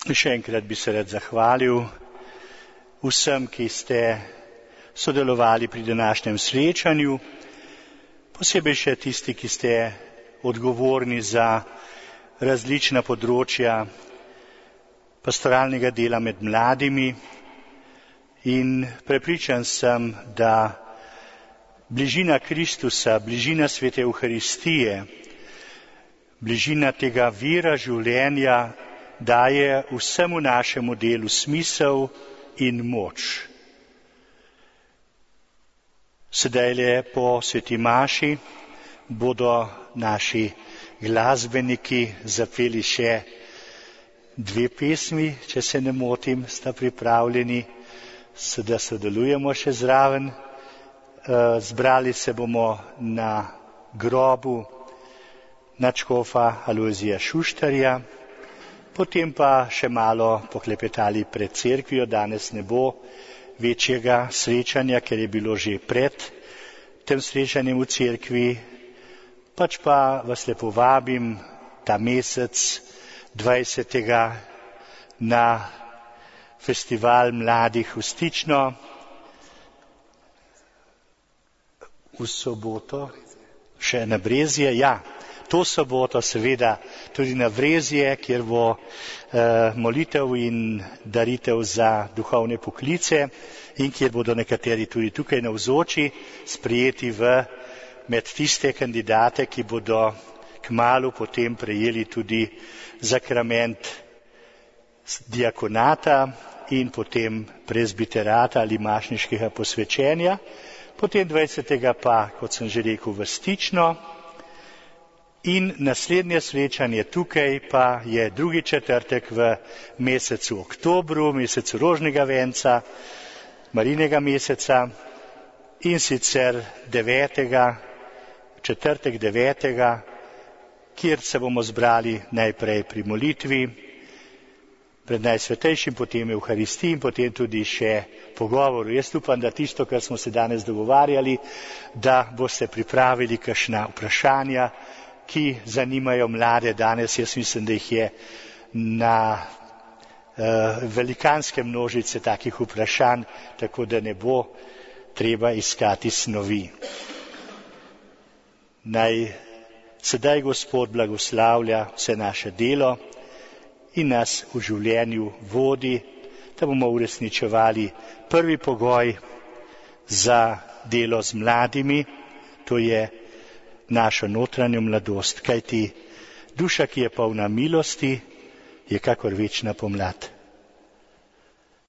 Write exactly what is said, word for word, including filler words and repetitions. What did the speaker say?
Še enkrat bi se rad zahvalil vsem, ki ste sodelovali pri današnjem srečanju, posebej še tisti, ki ste odgovorni za različna področja pastoralnega dela med mladimi, in prepričan sem, da bližina Kristusa, bližina svete Evharistije, bližina tega vira življenja daje vsemu našemu delu smisel in moč. Sedajle po sveti maši bodo naši glasbeniki zapeli še dve pesmi, če se ne motim, sta pripravljeni, da sodelujemo še zraven. Zbrali se bomo na grobu nadškofa Alojzija Šuštarja, potem pa še malo poklepetali pred cerkvijo. Danes ne bo večjega srečanja, ker je bilo že pred tem srečanjem v cerkvi, pač pa vas lepo vabim ta mesec dvajsetega na festival mladih v Stično v soboto, še na Brezje, ja, to soboto seveda tudi na Brezje, kjer bo eh, molitev in daritev za duhovne poklice in kjer bodo nekateri tudi tukaj navzoči sprejeti v med tiste kandidate, ki bodo kmalu potem prejeli tudi zakrament diakonata in potem prezbiterata ali mašniškega posvečenja. Potem dvajsetega pa, kot sem že rekel, v Stično. In naslednje srečanje tukaj pa je drugi četrtek v mesecu oktobru, mesecu rožnega venca, Marijinega meseca, in sicer devetega, četrtek devetega, kjer se bomo zbrali najprej pri molitvi pred Najsvetejšim, potem Evharistiji in potem tudi še pogovoru. Jaz upam, da tisto, kar smo se danes dogovarjali, da boste pripravili kakšna vprašanja, ki zanimajo mlade danes. Jaz mislim, da jih je na uh, velikanske množice takih vprašanj, tako da ne bo treba iskati snovi. Naj sedaj Gospod blagoslavlja vse naše delo in nas v življenju vodi, da bomo uresničevali prvi pogoj za delo z mladimi, to je našo notranjo mladost, kajti duša, ki je polna milosti, je kakor večna pomlad.